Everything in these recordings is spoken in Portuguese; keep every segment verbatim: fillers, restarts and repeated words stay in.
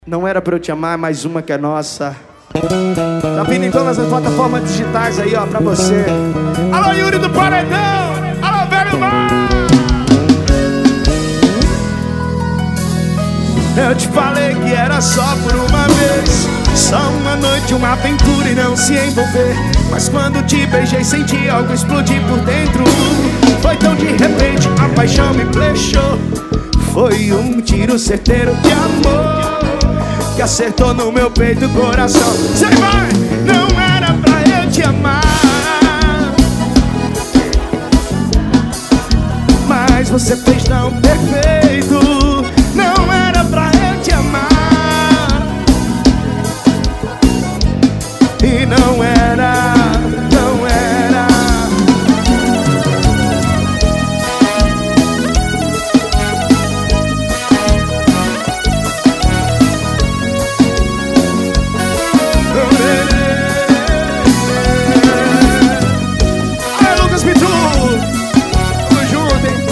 Não era pra eu te amar, mais uma que é nossa. Tá vindo em todas as plataformas digitais aí, ó, pra você. Alô, Yuri do Paredão! Alô, velho mar! Eu te falei que era só por uma vez, só uma noite, uma aventura e não se envolver. Mas quando te beijei senti algo explodir por dentro. Foi tão de repente, a paixão me flechou. Foi um tiro certeiro de amor que acertou no meu peito e coração. Cê vai, não era pra eu te amar, mas você fez tão perfeito. Não era pra eu te amar, e não era, não era. Aí, Lucas Pitu, tamo junto, hein?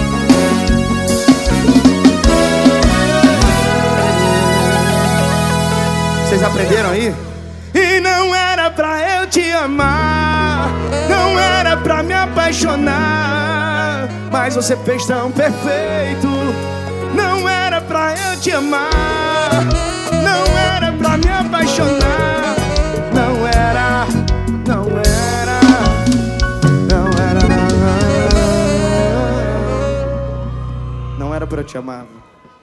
Vocês aprenderam aí? E não era pra eu te amar, não era pra me apaixonar, mas você fez tão perfeito. Não era pra eu te amar, não era pra me apaixonar. Não era, não era, não era, não, não era pra eu te amar.